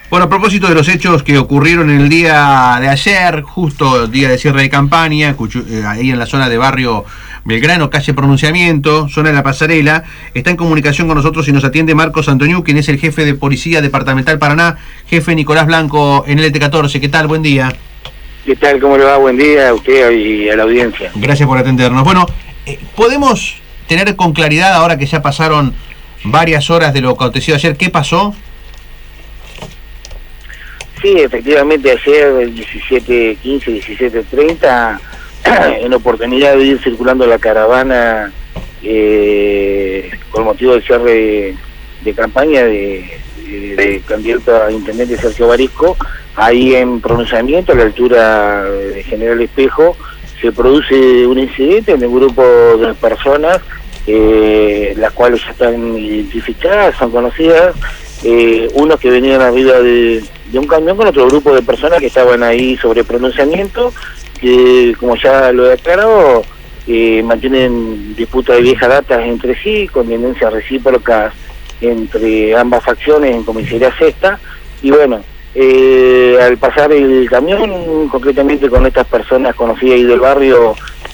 Bueno, a propósito de los hechos que ocurrieron en el día de ayer, justo día de cierre de campaña, ahí en la zona de Barrio Belgrano, calle Pronunciamiento, zona de La Pasarela, está en comunicación con nosotros y nos atiende Marcos Antoniuk, quien es el jefe de Policía Departamental Paraná, jefe Nicolás Blanco en el LT14. ¿Qué tal? Buen día. ¿Qué tal? ¿Cómo le va? Buen día a usted y a la audiencia. Gracias por atendernos. Bueno, ¿podemos tener con claridad, ahora que ya pasaron varias horas de lo acontecido ayer, qué pasó? Sí, efectivamente ayer 17:15, 17:30, en oportunidad de ir circulando la caravana con motivo del cierre de campaña de candidato a intendente Sergio Barisco, ahí en Pronunciamiento, a la altura de General Espejo, se produce un incidente en un grupo de personas, las cuales ya están identificadas, son conocidas, unos que venían arriba de un camión con otro grupo de personas que estaban ahí sobre Pronunciamiento, que como ya lo he aclarado, mantienen disputas de vieja data entre sí, con tendencias recíprocas entre ambas facciones en comisaría sexta, y bueno, al pasar el camión, concretamente con estas personas conocidas ahí del barrio,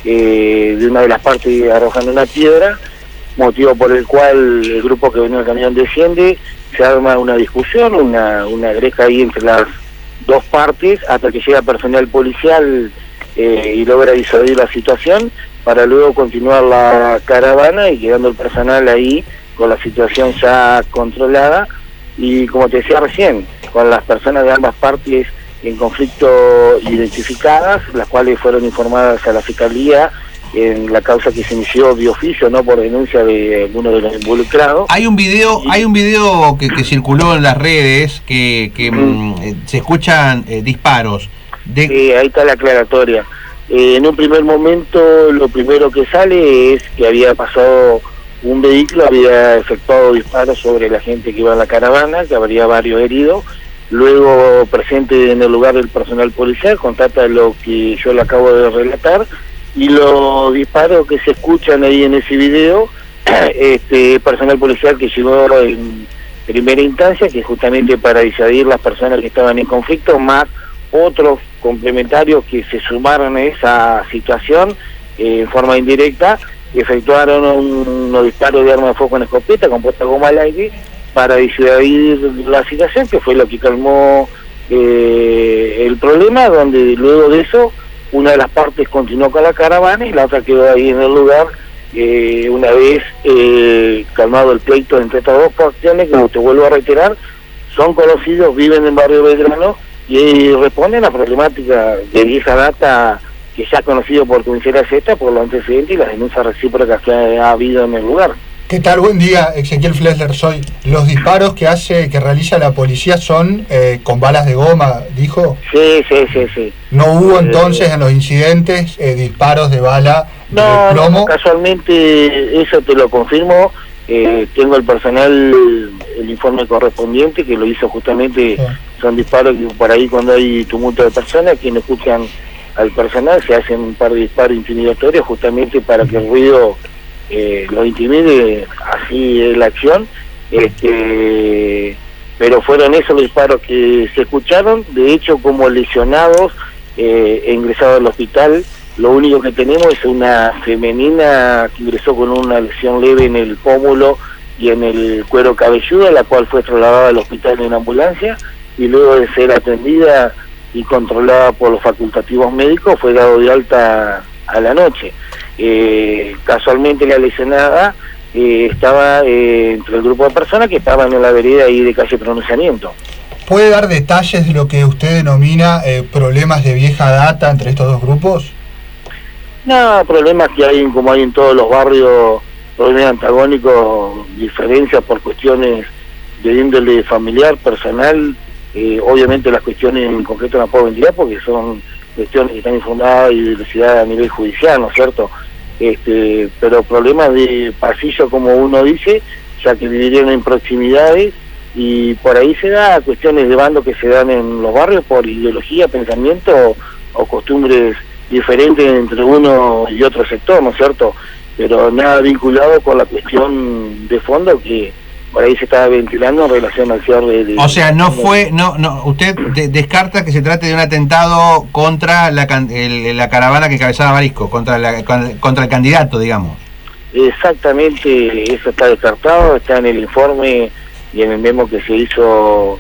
de una de las partes arrojando una piedra, motivo por el cual el grupo que venía en el camión desciende, se arma una discusión, una greca ahí entre las dos partes, hasta que llega personal policial y logra disuadir la situación, para luego continuar la caravana y quedando el personal ahí con la situación ya controlada, y como te decía recién, con las personas de ambas partes en conflicto identificadas, las cuales fueron informadas a la Fiscalía en la causa que se inició de oficio, no por denuncia de alguno de los involucrados. Hay un video que circuló en las redes que se escuchan disparos. Sí, ahí está la aclaratoria. En un primer momento lo primero que sale es que había pasado un vehículo, había efectuado disparos sobre la gente que iba en la caravana, que habría varios heridos. Luego, presente en el lugar del personal policial, constata lo que yo le acabo de relatar, y los disparos que se escuchan ahí en ese video, personal policial que llegó en primera instancia, que justamente para disuadir las personas que estaban en conflicto, más otros complementarios que se sumaron a esa situación en forma indirecta, efectuaron unos disparos de arma de fuego con escopeta compuesta goma al aire para disuadir la situación, que fue lo que calmó el problema, donde luego de eso una de las partes continuó con la caravana y la otra quedó ahí en el lugar, una vez calmado el pleito entre estas dos facciones, como te vuelvo a reiterar, son conocidos, viven en Barrio Belgrano y responden a problemática de vieja data que ya ha conocido por comisaría sexta por los antecedentes y las denuncias recíprocas que ha habido en el lugar. ¿Qué tal? Buen día, Ezequiel Flesler soy. Los disparos que realiza la policía son con balas de goma, ¿dijo? Sí. ¿No hubo entonces en los incidentes disparos de bala de plomo? No, casualmente eso te lo confirmo. Tengo el personal, el informe correspondiente que lo hizo justamente, son disparos que por ahí cuando hay tumulto de personas, quienes escuchan al personal se hacen un par de disparos intimidatorios justamente para que el ruido lo intimide, así es la acción, pero fueron esos los disparos que se escucharon. De hecho, como lesionados ingresados al hospital, lo único que tenemos es una femenina que ingresó con una lesión leve en el pómulo y en el cuero cabelludo, la cual fue trasladada al hospital en ambulancia, y luego de ser atendida y controlada por los facultativos médicos fue dado de alta a la noche. Casualmente la lesionada estaba entre el grupo de personas que estaban en la vereda ahí de calle Pronunciamiento. ¿Puede dar detalles de lo que usted denomina problemas de vieja data entre estos dos grupos? No, problemas que hay, como hay en todos los barrios, problemas antagónicos, diferencias por cuestiones de índole familiar, personal. Obviamente las cuestiones en concreto no puedo ventilar porque son cuestiones que están infundadas y velocidad a nivel judicial, ¿no es cierto? Pero problemas de pasillo, como uno dice, ya que vivirían en proximidades, y por ahí se da cuestiones de bando que se dan en los barrios por ideología, pensamiento o costumbres diferentes entre uno y otro sector, ¿no es cierto? Pero nada vinculado con la cuestión de fondo que por ahí se estaba ventilando en relación al cierre. O sea, usted descarta que se trate de un atentado contra la caravana que encabezaba Barisco, contra el candidato, digamos. Exactamente, eso está descartado, está en el informe y en el memo que se hizo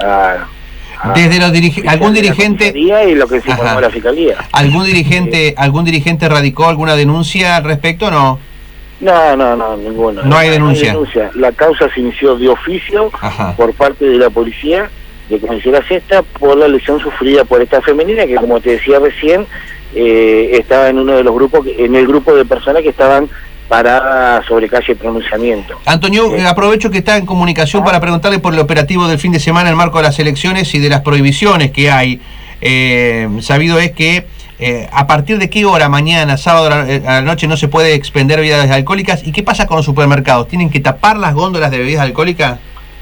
desde los algún dirigente y lo que se informó la fiscalía. ¿Algún dirigente radicó alguna denuncia al respecto o no? No, ninguna. No hay denuncia. La causa se inició de oficio por parte de la policía de Comisaría Sexta por la lesión sufrida por esta femenina que, como te decía recién, estaba en uno de los grupos, en el grupo de personas que estaban paradas sobre calle Pronunciamiento. Antonio, aprovecho que está en comunicación para preguntarle por el operativo del fin de semana en el marco de las elecciones y de las prohibiciones que hay. Sabido es que a partir de qué hora mañana, sábado a la noche, no se puede expender bebidas alcohólicas. ¿Y qué pasa con los supermercados? ¿Tienen que tapar las góndolas de bebidas alcohólicas?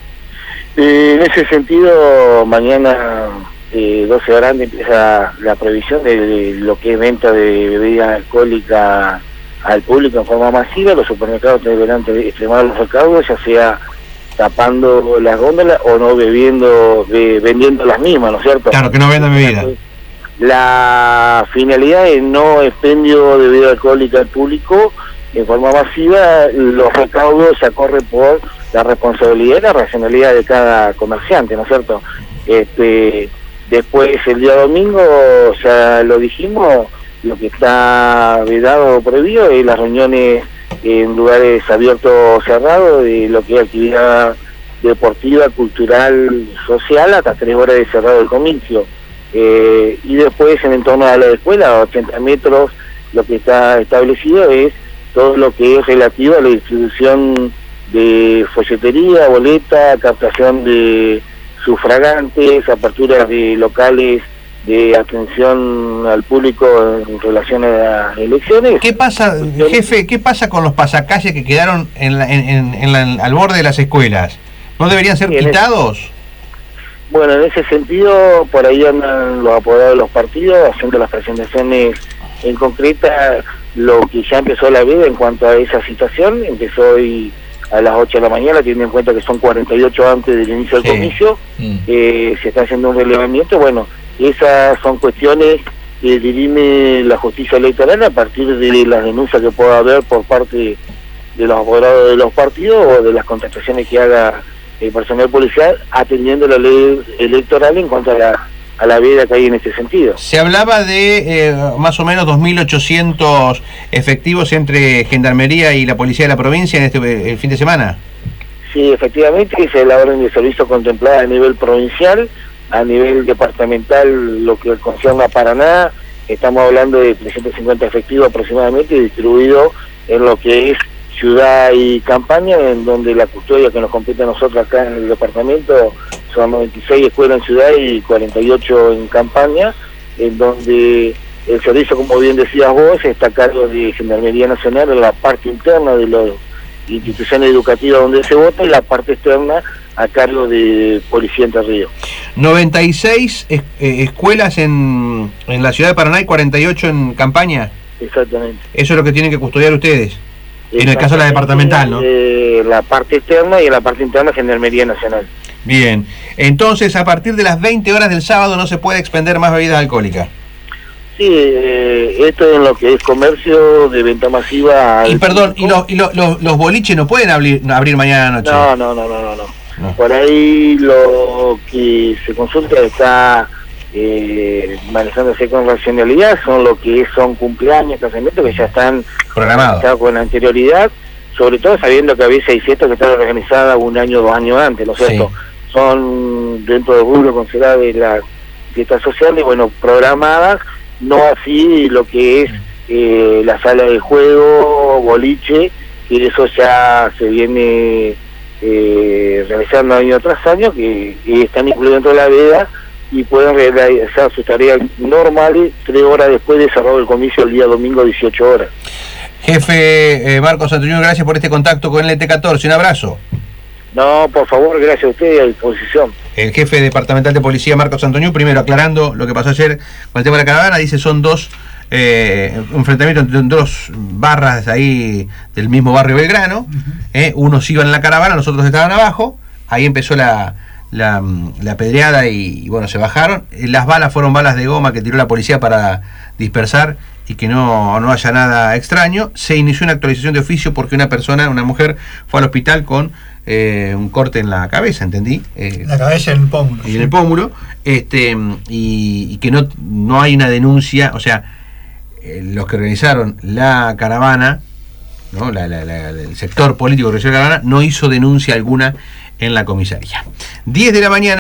En ese sentido, mañana 12 horas empieza la prohibición de lo que es venta de bebidas alcohólicas al público en forma masiva. Los supermercados deberán extremar los recaudos, ya sea tapando las góndolas o no vendiendo las mismas, ¿no es cierto? Claro, que no vendan bebidas. La finalidad es no expendio de bebida alcohólica al público en forma masiva. Los recaudos se corren por la responsabilidad y la racionalidad de cada comerciante, ¿no es cierto? Después, el día domingo, ya lo dijimos, lo que está vedado o prohibido es las reuniones en lugares abiertos o cerrados, de lo que es actividad deportiva, cultural, social, hasta 3 horas de cerrado el comicio. Y después, en el entorno de la escuela, a 80 metros, lo que está establecido es todo lo que es relativo a la distribución de folletería, boleta, captación de sufragantes, aperturas de locales de atención al público en relación a las elecciones. ¿Qué pasa, jefe, qué pasa con los pasacalles que quedaron al borde de las escuelas? ¿No deberían ser quitados? Bueno, en ese sentido, por ahí andan los apoderados de los partidos haciendo las presentaciones en concreta. Lo que ya empezó la vida en cuanto a esa situación, empezó hoy a las 8 de la mañana, teniendo en cuenta que son 48 antes del inicio del comicio. Se está haciendo un relevamiento. Bueno, esas son cuestiones que dirime la justicia electoral a partir de las denuncias que pueda haber por parte de los apoderados de los partidos o de las contestaciones que haga el personal policial, atendiendo la ley electoral en cuanto a la veda que hay en este sentido. Se hablaba de más o menos 2.800 efectivos entre Gendarmería y la Policía de la provincia en el fin de semana. Sí, efectivamente, esa es la orden de servicio contemplada a nivel provincial. A nivel departamental, lo que concierne a Paraná, estamos hablando de 350 efectivos aproximadamente, distribuidos en lo que es ciudad y campaña, en donde la custodia que nos compete a nosotros acá en el departamento son 96 escuelas en ciudad y 48 en campaña, en donde el servicio, como bien decías vos, está a cargo de Gendarmería Nacional en la parte interna de las instituciones educativas donde se vota y la parte externa a cargo de Policía Entre Ríos. 96 escuelas en la ciudad de Paraná y 48 en campaña. Exactamente. Eso es lo que tienen que custodiar ustedes. En el caso de la departamental, ¿no? La parte externa y en la parte interna Gendarmería Nacional. Bien. Entonces, a partir de las 20 horas del sábado no se puede expender más bebidas alcohólicas. Sí, esto es lo que es comercio de venta masiva. Y perdón, ¿y los boliches no pueden abrir mañana a la noche? No. Por ahí lo que se consulta está manejándose con racionalidad, son lo que son cumpleaños, casamientos que ya están programados con anterioridad, sobre todo sabiendo que había 600 que están organizadas 1 año, 2 años antes, ¿no es cierto? Sí. Son dentro del rubro considerado de las fiestas sociales, bueno, programadas, no así lo que es la sala de juego, boliche, que eso ya se viene realizando año tras año, que están incluidos dentro de la veda y pueden realizar sus tareas normales 3 horas después de cerrado el comicio el día domingo 18 horas. Jefe Marcos Antonio, gracias por este contacto con el ET14, un abrazo. No, por favor, gracias a usted y a disposición. El jefe departamental de policía Marcos Antonio, primero aclarando lo que pasó ayer con el tema de la caravana, dice son 2 enfrentamiento entre dos barras ahí del mismo barrio Belgrano. Unos iban en la caravana, los otros estaban abajo. Ahí empezó la pedreada y bueno, se bajaron. Las balas fueron balas de goma que tiró la policía para dispersar y que no haya nada extraño. Se inició una actualización de oficio porque una mujer, fue al hospital con un corte en la cabeza, ¿entendí? La cabeza en el pómulo. Y en el pómulo, y que no hay una denuncia, o sea, los que organizaron la caravana, ¿no? El sector político que organizó la caravana no hizo denuncia alguna en la comisaría. 10 de la mañana.